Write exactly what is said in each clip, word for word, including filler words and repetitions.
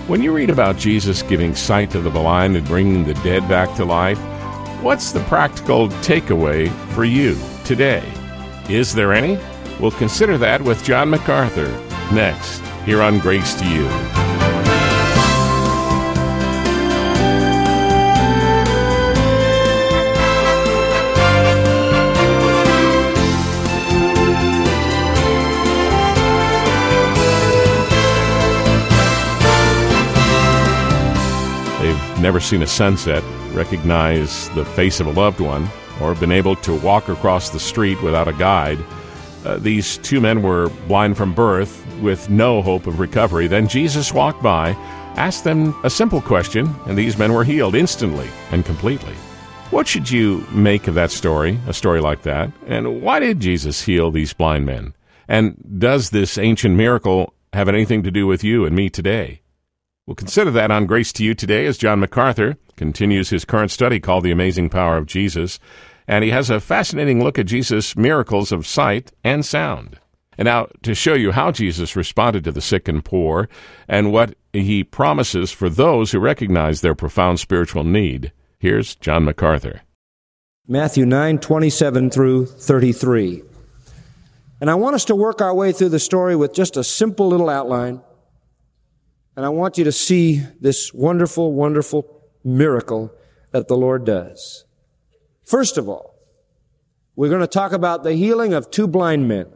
When you read about Jesus giving sight to the blind and bringing the dead back to life, what's the practical takeaway for you today? Is there any? We'll consider that with John MacArthur next, here on Grace to You. Never seen a sunset, recognize the face of a loved one, or been able to walk across the street without a guide. Uh, these two men were blind from birth with no hope of recovery. Then Jesus walked by, asked them a simple question, and these men were healed instantly and completely. What should you make of that story, a story like that? And why did Jesus heal these blind men? And does this ancient miracle have anything to do with you and me today? We'll consider that on Grace to You today as John MacArthur continues his current study called The Amazing Power of Jesus, and he has a fascinating look at Jesus' miracles of sight and sound. And now, to show you how Jesus responded to the sick and poor and what he promises for those who recognize their profound spiritual need, here's John MacArthur. Matthew nine, twenty-seven through thirty-three. And I want us to work our way through the story with just a simple little outline. And I want you to see this wonderful, wonderful miracle that the Lord does. First of all, we're going to talk about the healing of two blind men.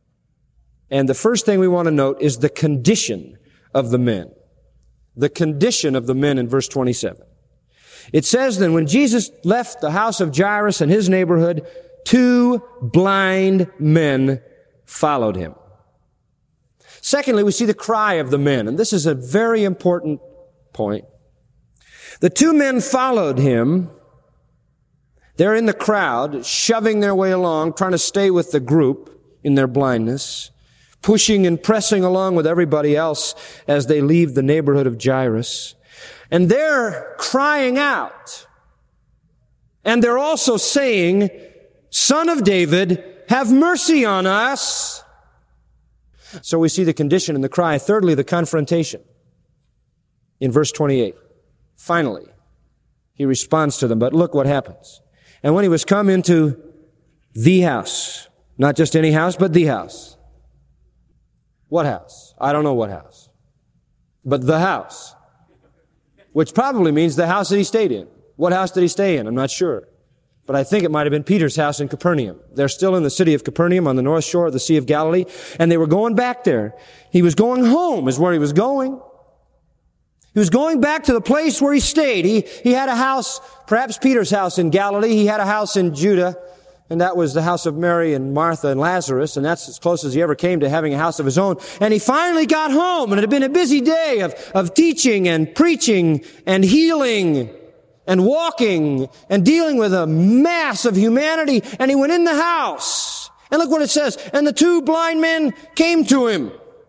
And the first thing we want to note is the condition of the men. The condition of the men in verse twenty-seven. It says then, when Jesus left the house of Jairus and his neighborhood, two blind men followed him. Secondly, we see the cry of the men, and this is a very important point. The two men followed him. They're in the crowd, shoving their way along, trying to stay with the group in their blindness, pushing and pressing along with everybody else as they leave the neighborhood of Jairus. And they're crying out. And they're also saying, "Son of David, have mercy on us." So we see the condition and the cry. Thirdly, the confrontation. In verse twenty-eight. Finally, he responds to them, but look what happens. And when he was come into the house, not just any house, but the house. What house? I don't know what house. But the house. Which probably means the house that he stayed in. What house did he stay in? I'm not sure. But I think it might have been Peter's house in Capernaum. They're still in the city of Capernaum on the north shore of the Sea of Galilee, and they were going back there. He was going home is where he was going. He was going back to the place where he stayed. He, he had a house, perhaps Peter's house in Galilee. He had a house in Judah, and that was the house of Mary and Martha and Lazarus, and that's as close as he ever came to having a house of his own. And he finally got home, and it had been a busy day of, of teaching and preaching and healing and walking and dealing with a mass of humanity. And he went in the house. And look what it says. And the two blind men came to him.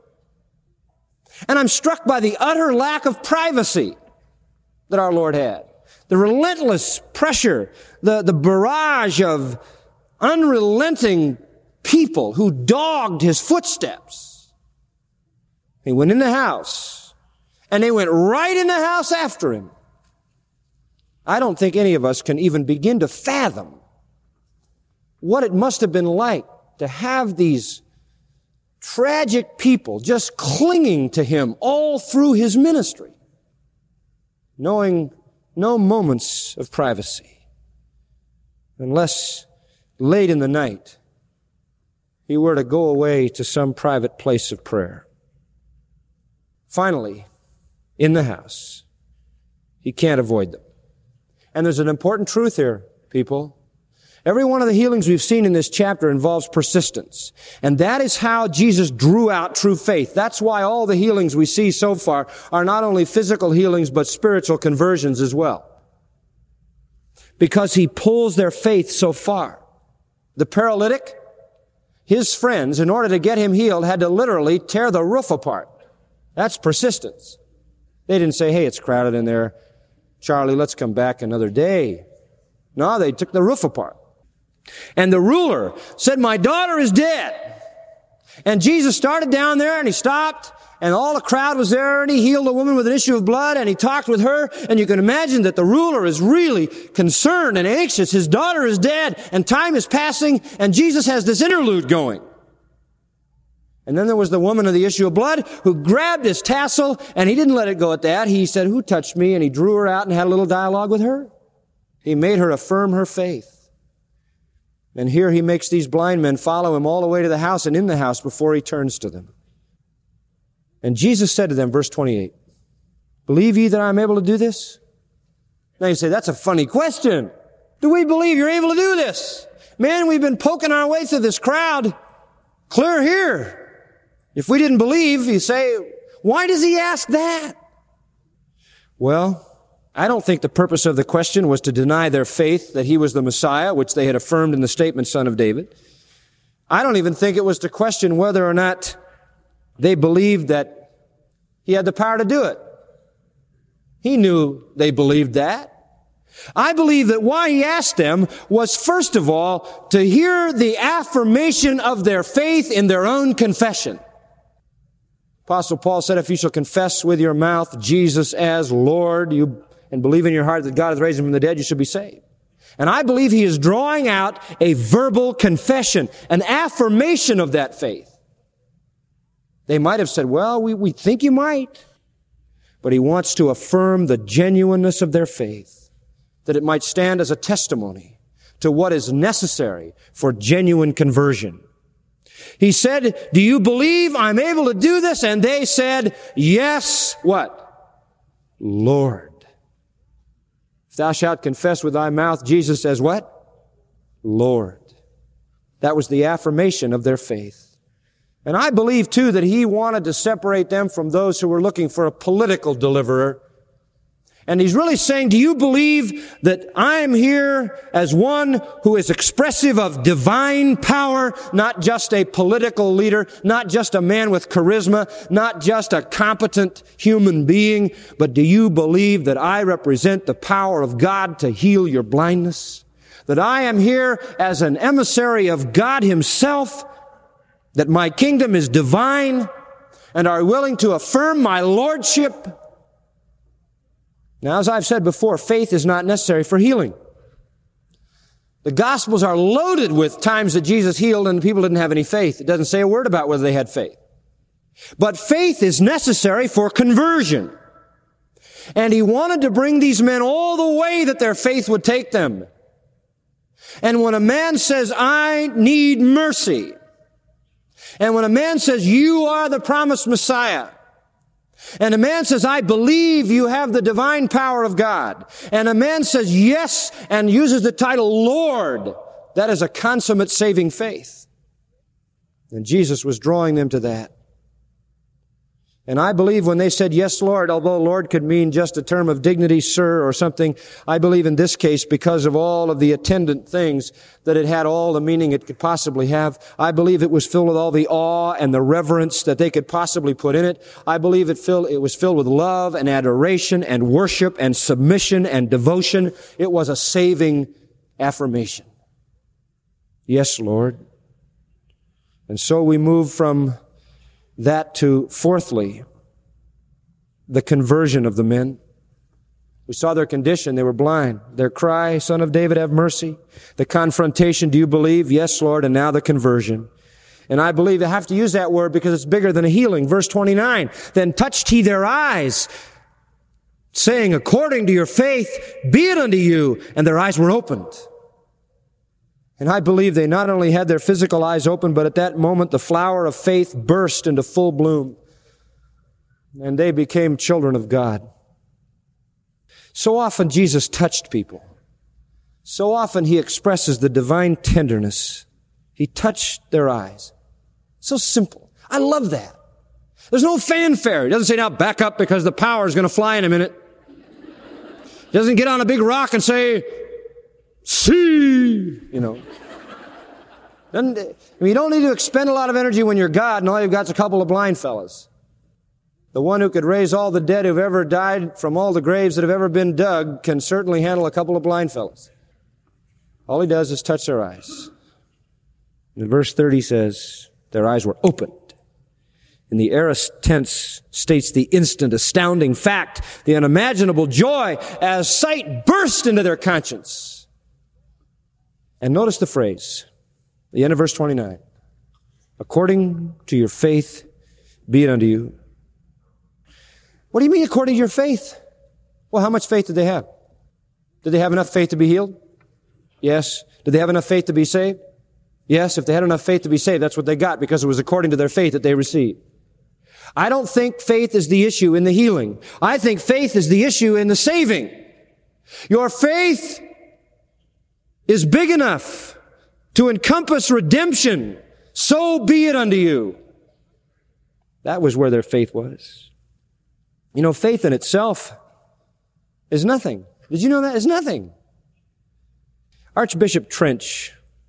And I'm struck by the utter lack of privacy that our Lord had. The relentless pressure, the, the barrage of unrelenting people who dogged his footsteps. He went in the house. And they went right in the house after him. I don't think any of us can even begin to fathom what it must have been like to have these tragic people just clinging to him all through his ministry, knowing no moments of privacy, unless late in the night he were to go away to some private place of prayer. Finally, in the house, he can't avoid them. And there's an important truth here, people. Every one of the healings we've seen in this chapter involves persistence. And that is how Jesus drew out true faith. That's why all the healings we see so far are not only physical healings, but spiritual conversions as well. Because he pulls their faith so far. The paralytic, his friends, in order to get him healed, had to literally tear the roof apart. That's persistence. They didn't say, "Hey, it's crowded in there. Charlie, let's come back another day." No, they took the roof apart. And the ruler said, "My daughter is dead." And Jesus started down there and he stopped and all the crowd was there, and he healed a woman with an issue of blood, and he talked with her, and you can imagine that the ruler is really concerned and anxious. His daughter is dead, and time is passing, and Jesus has this interlude going. And then there was the woman of the issue of blood who grabbed his tassel, and he didn't let it go at that. He said, "Who touched me?" And he drew her out and had a little dialogue with her. He made her affirm her faith. And here he makes these blind men follow him all the way to the house and in the house before he turns to them. And Jesus said to them, verse twenty-eight, "Believe ye that I am able to do this?" Now you say, that's a funny question. Do we believe you're able to do this? Man, we've been poking our way through this crowd. Clear here. If we didn't believe, you say, why does he ask that? Well, I don't think the purpose of the question was to deny their faith that he was the Messiah, which they had affirmed in the statement, Son of David. I don't even think it was to question whether or not they believed that he had the power to do it. He knew they believed that. I believe that why he asked them was, first of all, to hear the affirmation of their faith in their own confession. Apostle Paul said, if you shall confess with your mouth Jesus as Lord, you and believe in your heart that God has raised him from the dead, you shall be saved. And I believe he is drawing out a verbal confession, an affirmation of that faith. They might have said, well, we, we think you might. But he wants to affirm the genuineness of their faith, that it might stand as a testimony to what is necessary for genuine conversion. He said, do you believe I'm able to do this? And they said, yes, what? Lord. If thou shalt confess with thy mouth Jesus says what? Lord. That was the affirmation of their faith. And I believe, too, that he wanted to separate them from those who were looking for a political deliverer. And he's really saying, do you believe that I'm here as one who is expressive of divine power, not just a political leader, not just a man with charisma, not just a competent human being, but do you believe that I represent the power of God to heal your blindness? That I am here as an emissary of God himself, that my kingdom is divine, and are willing to affirm my lordship? Now, as I've said before, faith is not necessary for healing. The Gospels are loaded with times that Jesus healed and people didn't have any faith. It doesn't say a word about whether they had faith. But faith is necessary for conversion. And he wanted to bring these men all the way that their faith would take them. And when a man says, I need mercy, and when a man says, you are the promised Messiah, and a man says, I believe you have the divine power of God, and a man says yes and uses the title Lord, that is a consummate saving faith. And Jesus was drawing them to that. And I believe when they said, yes, Lord, although Lord could mean just a term of dignity, sir, or something, I believe in this case, because of all of the attendant things, that it had all the meaning it could possibly have. I believe it was filled with all the awe and the reverence that they could possibly put in it. I believe it filled, it was filled with love and adoration and worship and submission and devotion. It was a saving affirmation. Yes, Lord. And so we move from that to, fourthly, the conversion of the men. We saw their condition. They were blind. Their cry, Son of David, have mercy. The confrontation, do you believe? Yes, Lord. And now the conversion. And I believe I have to use that word because it's bigger than a healing. Verse twenty-nine, then touched he their eyes, saying, according to your faith, be it unto you. And their eyes were opened. And I believe they not only had their physical eyes open, but at that moment the flower of faith burst into full bloom. And they became children of God. So often Jesus touched people. So often he expresses the divine tenderness. He touched their eyes. So simple. I love that. There's no fanfare. He doesn't say, now back up because the power is going to fly in a minute. He doesn't get on a big rock and say, see, you know. Doesn't, I mean, you don't need to expend a lot of energy when you're God, and all you've got is a couple of blind fellas. The one who could raise all the dead who've ever died from all the graves that have ever been dug can certainly handle a couple of blind fellas. All he does is touch their eyes. And verse thirty says, their eyes were opened, in the aorist tense states the instant, astounding fact, the unimaginable joy as sight burst into their conscience. And notice the phrase, the end of verse twenty-nine. According to your faith, be it unto you. What do you mean according to your faith? Well, how much faith did they have? Did they have enough faith to be healed? Yes. Did they have enough faith to be saved? Yes. If they had enough faith to be saved, that's what they got because it was according to their faith that they received. I don't think faith is the issue in the healing. I think faith is the issue in the saving. Your faith is big enough to encompass redemption. So be it unto you. That was where their faith was. You know, faith in itself is nothing. Did you know that? It's nothing. Archbishop Trench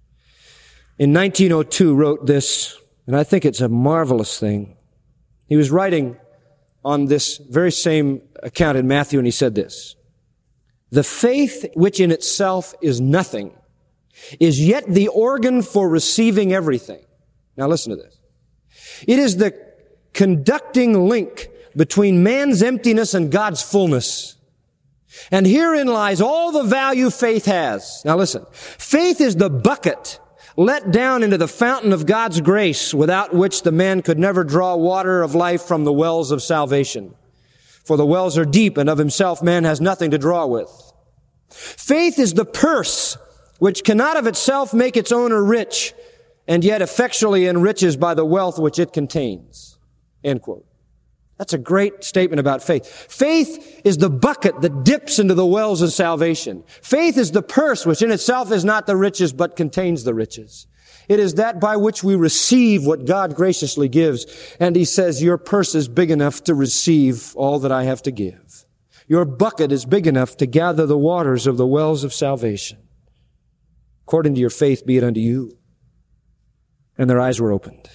in nineteen oh two wrote this, and I think it's a marvelous thing. He was writing on this very same account in Matthew, and he said this: the faith which in itself is nothing is yet the organ for receiving everything. Now listen to this. It is the conducting link between man's emptiness and God's fullness. And herein lies all the value faith has. Now listen. Faith is the bucket let down into the fountain of God's grace, without which the man could never draw water of life from the wells of salvation. For the wells are deep, and of himself man has nothing to draw with. Faith is the purse which cannot of itself make its owner rich, and yet effectually enriches by the wealth which it contains. End quote. That's a great statement about faith. Faith is the bucket that dips into the wells of salvation. Faith is the purse which in itself is not the riches but contains the riches. It is that by which we receive what God graciously gives. And he says, your purse is big enough to receive all that I have to give. Your bucket is big enough to gather the waters of the wells of salvation. According to your faith be it unto you. And their eyes were opened.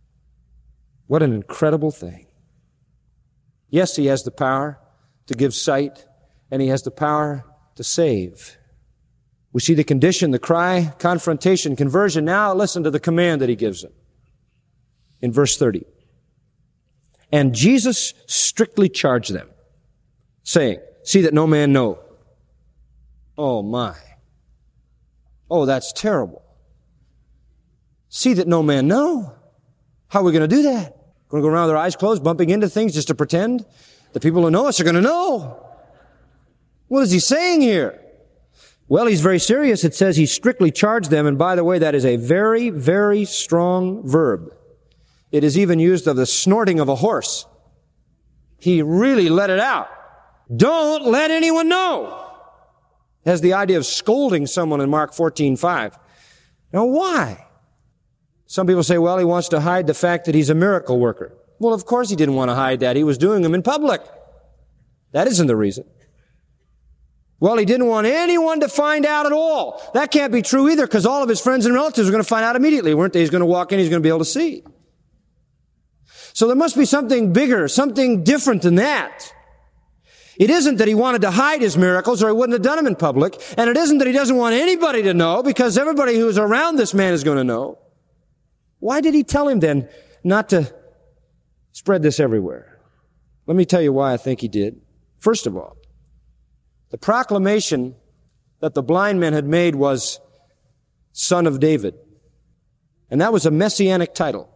What an incredible thing. Yes, he has the power to give sight, and he has the power to save. We see the condition, the cry, confrontation, conversion. Now listen to the command that he gives them. In verse thirty. And Jesus strictly charged them, saying, see that no man know. Oh my. Oh, that's terrible. See that no man know. How are we going to do that? Going to go around with our eyes closed, bumping into things just to pretend? The people who know us are going to know. What is he saying here? Well, he's very serious. It says he strictly charged them. And by the way, that is a very, very strong verb. It is even used of the snorting of a horse. He really let it out. Don't let anyone know. It has the idea of scolding someone in Mark fourteen five. Now, why? Some people say, well, he wants to hide the fact that he's a miracle worker. Well, of course he didn't want to hide that. He was doing them in public. That isn't the reason. Well, he didn't want anyone to find out at all. That can't be true either, because all of his friends and relatives are going to find out immediately, weren't they? He's going to walk in, he's going to be able to see. So there must be something bigger, something different than that. It isn't that he wanted to hide his miracles or he wouldn't have done them in public. And it isn't that he doesn't want anybody to know, because everybody who's around this man is going to know. Why did he tell him then not to spread this everywhere? Let me tell you why I think he did. First of all, the proclamation that the blind men had made was Son of David. And that was a messianic title.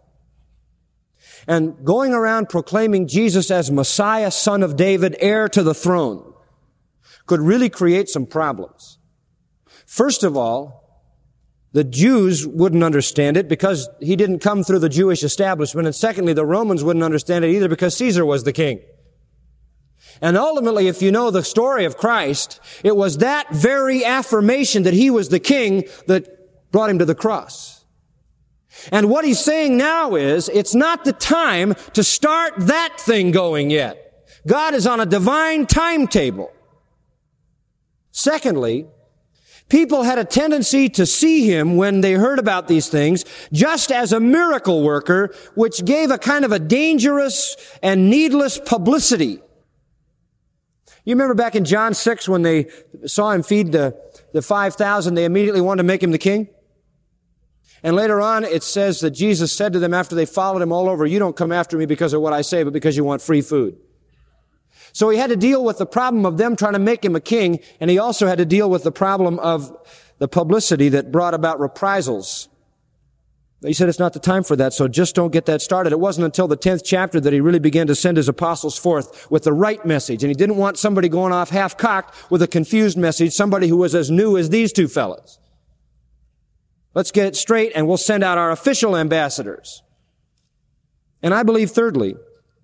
And going around proclaiming Jesus as Messiah, Son of David, heir to the throne, could really create some problems. First of all, the Jews wouldn't understand it because he didn't come through the Jewish establishment. And secondly, the Romans wouldn't understand it either because Caesar was the king. And ultimately, if you know the story of Christ, it was that very affirmation that he was the king that brought him to the cross. And what he's saying now is, it's not the time to start that thing going yet. God is on a divine timetable. Secondly, people had a tendency to see him when they heard about these things just as a miracle worker, which gave a kind of a dangerous and needless publicity. You remember back in John six when they saw him feed the, the five thousand, they immediately wanted to make him the king? And later on, it says that Jesus said to them after they followed him all over, you don't come after me because of what I say, but because you want free food. So he had to deal with the problem of them trying to make him a king, and he also had to deal with the problem of the publicity that brought about reprisals. He said it's not the time for that, so just don't get that started. It wasn't until the tenth chapter that he really began to send his apostles forth with the right message, and he didn't want somebody going off half-cocked with a confused message, somebody who was as new as these two fellas. Let's get it straight, and we'll send out our official ambassadors. And I believe, thirdly,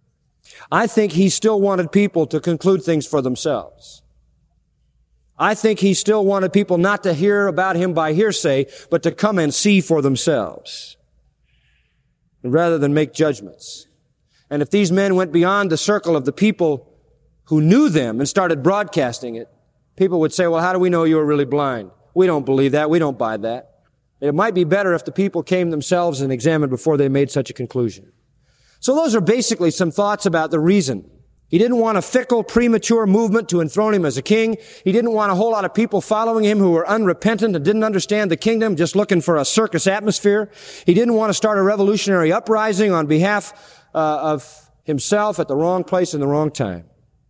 I think he still wanted people to conclude things for themselves. I think he still wanted people not to hear about him by hearsay, but to come and see for themselves, rather than make judgments. And if these men went beyond the circle of the people who knew them and started broadcasting it, people would say, well, how do we know you were really blind? We don't believe that. We don't buy that. It might be better if the people came themselves and examined before they made such a conclusion. So those are basically some thoughts about the reason. He didn't want a fickle, premature movement to enthrone him as a king. He didn't want a whole lot of people following him who were unrepentant and didn't understand the kingdom, just looking for a circus atmosphere. He didn't want to start a revolutionary uprising on behalf uh, of himself at the wrong place in the wrong time.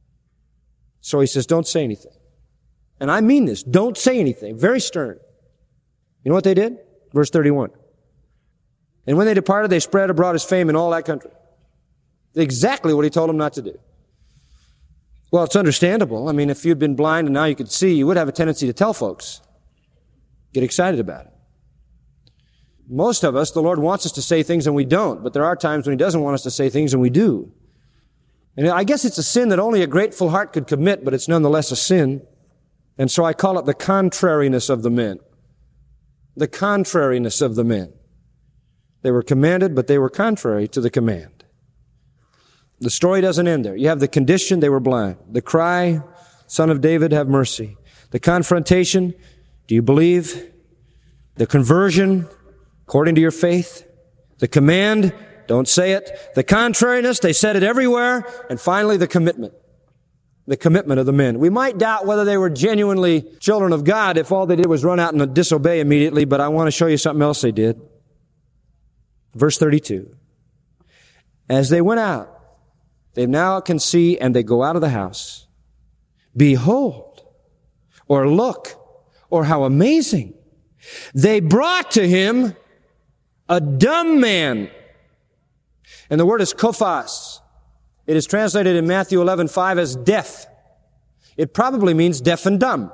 So he says, don't say anything. And I mean this, don't say anything. Very stern. You know what they did? Verse thirty-one. And when they departed, they spread abroad his fame in all that country. Exactly what he told them not to do. Well, it's understandable. I mean, if you'd been blind and now you could see, you would have a tendency to tell folks. Get excited about it. Most of us, the Lord wants us to say things and we don't, but there are times when he doesn't want us to say things and we do. And I guess it's a sin that only a grateful heart could commit, but it's nonetheless a sin. And so I call it the contrariness of the men. The contrariness of the men. They were commanded, but they were contrary to the command. The story doesn't end there. You have the condition, they were blind. The cry, Son of David, have mercy. The confrontation, do you believe? The conversion, according to your faith. The command, don't say it. The contrariness, they said it everywhere. And finally, the commitment. The commitment of the men. We might doubt whether they were genuinely children of God if all they did was run out and disobey immediately, but I want to show you something else they did. Verse thirty-two. As they went out, they now can see, and they go out of the house. Behold, or look, or how amazing. They brought to him a dumb man. And the word is kophos. It is translated in Matthew eleven five as deaf. It probably means deaf and dumb.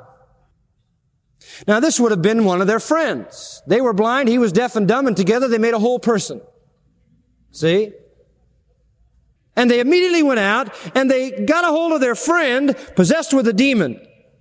Now this would have been one of their friends. They were blind, he was deaf and dumb, and together they made a whole person. See? And they immediately went out and they got a hold of their friend possessed with a demon.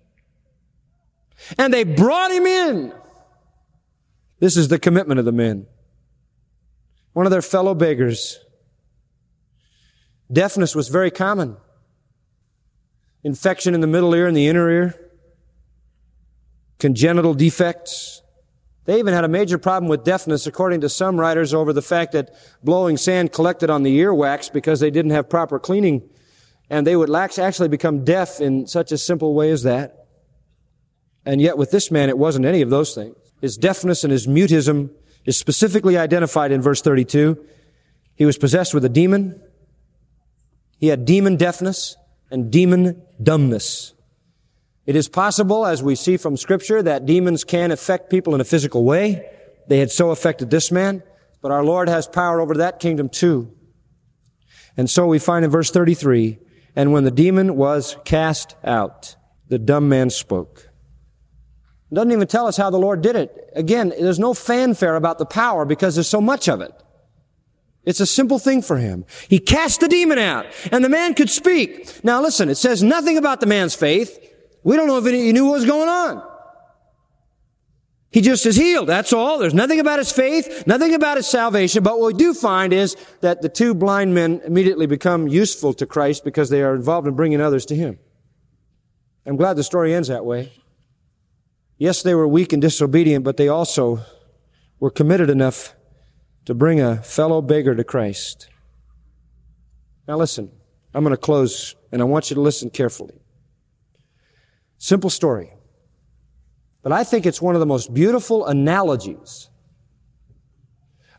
And they brought him in. This is the commitment of the men. One of their fellow beggars. Deafness was very common. Infection in the middle ear and the inner ear. Congenital defects. They even had a major problem with deafness, according to some writers, over the fact that blowing sand collected on the earwax because they didn't have proper cleaning, and they would actually become deaf in such a simple way as that. And yet with this man, it wasn't any of those things. His deafness and his mutism is specifically identified in verse thirty-two. He was possessed with a demon. He had demon deafness and demon dumbness. It is possible, as we see from Scripture, that demons can affect people in a physical way. They had so affected this man, but our Lord has power over that kingdom too. And so we find in verse thirty-three, and when the demon was cast out, the dumb man spoke. It doesn't even tell us how the Lord did it. Again, there's no fanfare about the power because there's so much of it. It's a simple thing for him. He cast the demon out, and the man could speak. Now listen, it says nothing about the man's faith. We don't know if he knew what was going on. He just is healed, that's all. There's nothing about his faith, nothing about his salvation, but what we do find is that the two blind men immediately become useful to Christ because they are involved in bringing others to him. I'm glad the story ends that way. Yes, they were weak and disobedient, but they also were committed enough to bring a fellow beggar to Christ. Now listen, I'm going to close, and I want you to listen carefully. Simple story. But I think it's one of the most beautiful analogies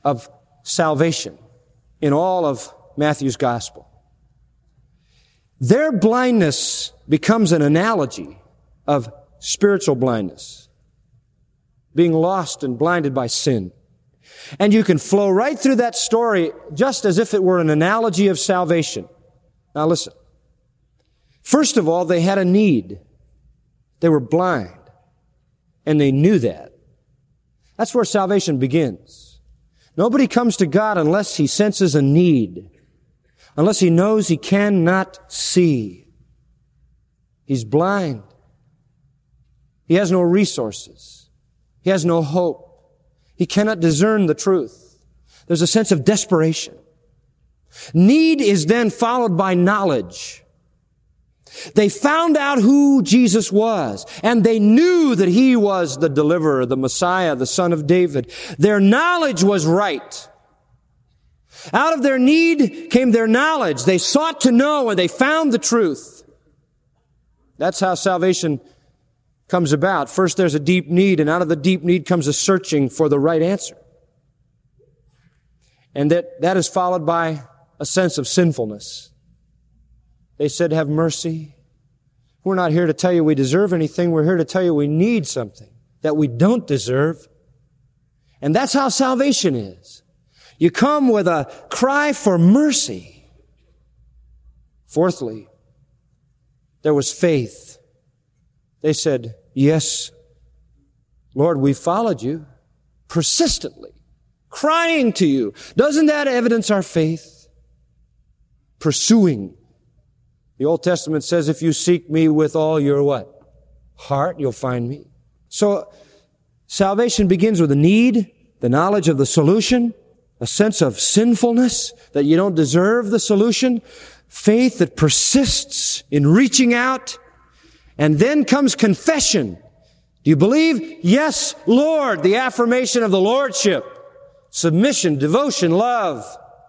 of salvation in all of Matthew's gospel. Their blindness becomes an analogy of spiritual blindness, being lost and blinded by sin. And you can flow right through that story just as if it were an analogy of salvation. Now listen. First of all, they had a need. They were blind. And they knew that. That's where salvation begins. Nobody comes to God unless he senses a need. Unless he knows he cannot see. He's blind. He has no resources. He has no hope. He cannot discern the truth. There's a sense of desperation. Need is then followed by knowledge. They found out who Jesus was, and they knew that he was the deliverer, the Messiah, the Son of David. Their knowledge was right. Out of their need came their knowledge. They sought to know, and they found the truth. That's how salvation comes about. First, there's a deep need, and out of the deep need comes a searching for the right answer. And that, that is followed by a sense of sinfulness. They said, have mercy. We're not here to tell you we deserve anything. We're here to tell you we need something that we don't deserve. And that's how salvation is. You come with a cry for mercy. Fourthly, there was faith. They said, yes, Lord, we followed you persistently, crying to you. Doesn't that evidence our faith? Pursuing. The Old Testament says, if you seek me with all your what? Heart, you'll find me. So, salvation begins with a need, the knowledge of the solution, a sense of sinfulness, that you don't deserve the solution, faith that persists in reaching out, and then comes confession. Do you believe? Yes, Lord, the affirmation of the Lordship, submission, devotion, love.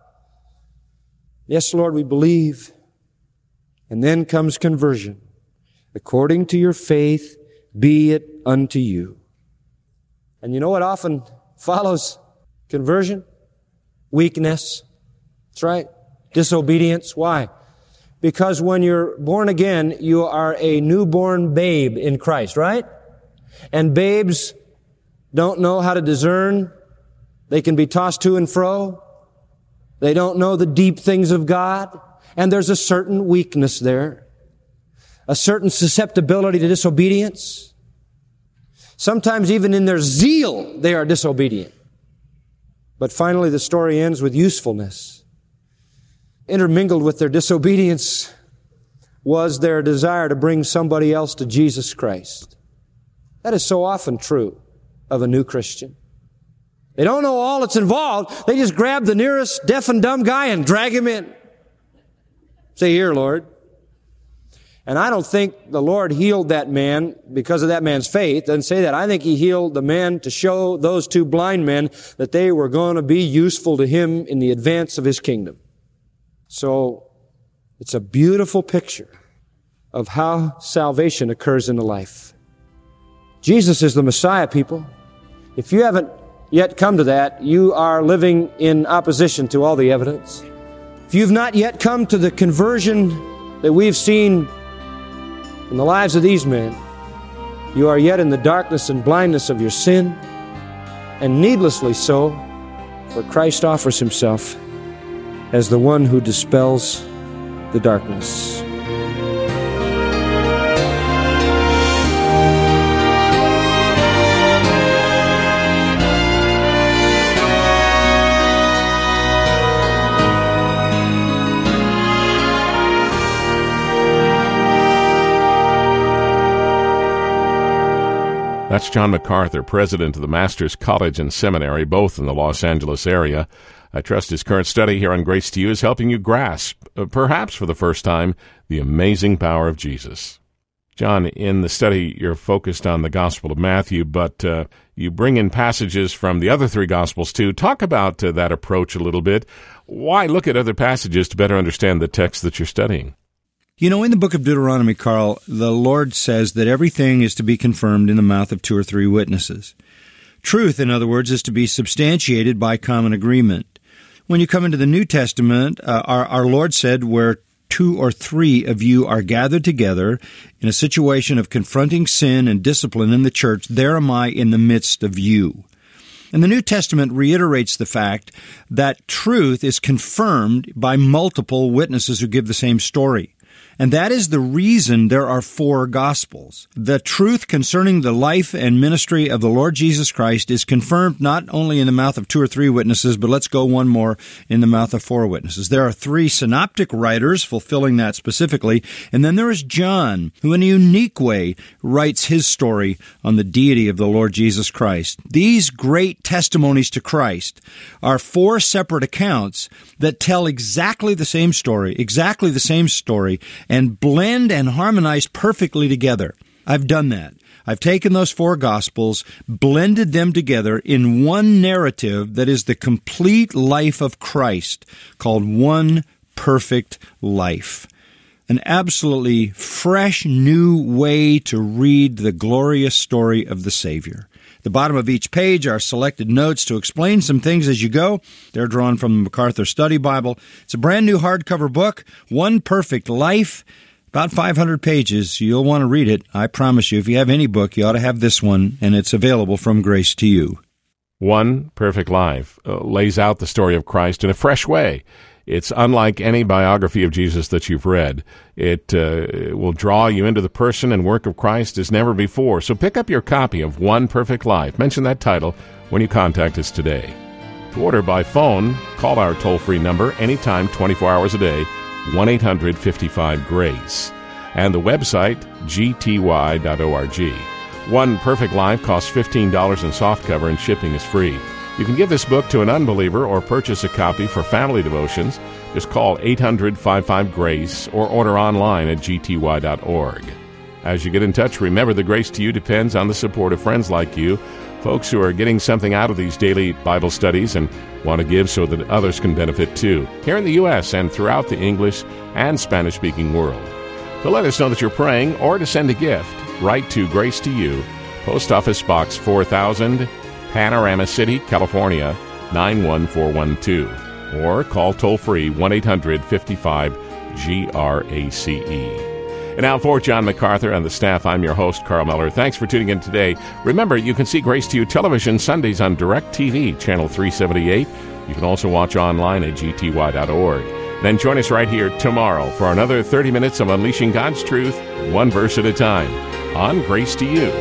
Yes, Lord, we believe. And then comes conversion. According to your faith, be it unto you. And you know what often follows conversion? Weakness. That's right. Disobedience. Why? Because when you're born again, you are a newborn babe in Christ, right? And babes don't know how to discern. They can be tossed to and fro. They don't know the deep things of God. And there's a certain weakness there. A certain susceptibility to disobedience. Sometimes even in their zeal, they are disobedient. But finally, the story ends with usefulness. Intermingled with their disobedience was their desire to bring somebody else to Jesus Christ. That is so often true of a new Christian. They don't know all that's involved. They just grab the nearest deaf and dumb guy and drag him in. Say, here, Lord. And I don't think the Lord healed that man because of that man's faith. Doesn't say that. I think he healed the man to show those two blind men that they were going to be useful to him in the advance of his kingdom. So, it's a beautiful picture of how salvation occurs in the life. Jesus is the Messiah, people. If you haven't yet come to that, you are living in opposition to all the evidence. If you've not yet come to the conversion that we've seen in the lives of these men, you are yet in the darkness and blindness of your sin, and needlessly so, for Christ offers himself as the one who dispels the darkness. That's John MacArthur, president of the Masters College and Seminary, both in the Los Angeles area. I trust his current study here on Grace to You is helping you grasp, uh, perhaps for the first time, the amazing power of Jesus. John, in the study, you're focused on the Gospel of Matthew, but uh, you bring in passages from the other three Gospels, too. Talk about uh, that approach a little bit. Why look at other passages to better understand the text that you're studying? You know, in the book of Deuteronomy, Carl, the Lord says that everything is to be confirmed in the mouth of two or three witnesses. Truth, in other words, is to be substantiated by common agreement. When you come into the New Testament, uh, our, our Lord said, where two or three of you are gathered together in a situation of confronting sin and discipline in the church, there am I in the midst of you. And the New Testament reiterates the fact that truth is confirmed by multiple witnesses who give the same story. And that is the reason there are four Gospels. The truth concerning the life and ministry of the Lord Jesus Christ is confirmed not only in the mouth of two or three witnesses, but let's go one more, in the mouth of four witnesses. There are three synoptic writers fulfilling that specifically, and then there is John, who in a unique way writes his story on the deity of the Lord Jesus Christ. These great testimonies to Christ are four separate accounts that tell exactly the same story, exactly the same story, and blend and harmonize perfectly together. I've done that. I've taken those four Gospels, blended them together in one narrative that is the complete life of Christ, called One Perfect Life. An absolutely fresh, new way to read the glorious story of the Savior. At the bottom of each page are selected notes to explain some things as you go. They're drawn from the MacArthur Study Bible. It's a brand new hardcover book, One Perfect Life, about five hundred pages. You'll want to read it. I promise you, if you have any book, you ought to have this one, and it's available from Grace to You. One Perfect Life uh, lays out the story of Christ in a fresh way. It's unlike any biography of Jesus that you've read. It uh, will draw you into the person and work of Christ as never before. So pick up your copy of One Perfect Life. Mention that title when you contact us today. To order by phone, call our toll-free number anytime, twenty-four hours a day, one eight hundred fifty-five GRACE. And the website, g t y dot org. One Perfect Life costs fifteen dollars in softcover and shipping is free. You can give this book to an unbeliever or purchase a copy for family devotions. Just call eight hundred fifty-five GRACE or order online at g t y dot org. As you get in touch, remember the Grace to You depends on the support of friends like you, folks who are getting something out of these daily Bible studies and want to give so that others can benefit too, here in the U S and throughout the English and Spanish-speaking world. To let us know that you're praying or to send a gift, write to Grace to You, Post Office Box four thousand, Panorama City, California, nine one four one two. Or call toll-free one eight hundred fifty-five G R A C E. And now for John MacArthur and the staff, I'm your host, Carl Miller. Thanks for tuning in today. Remember, you can see Grace to You television Sundays on DirecTV, channel three seventy-eight. You can also watch online at g t y dot org. Then join us right here tomorrow for another thirty minutes of unleashing God's truth, one verse at a time, on Grace to You.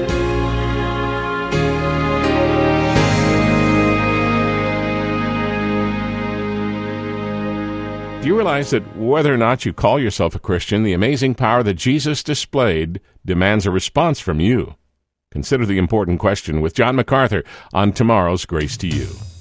Do you realize that whether or not you call yourself a Christian, the amazing power that Jesus displayed demands a response from you? Consider the important question with John MacArthur on tomorrow's Grace to You.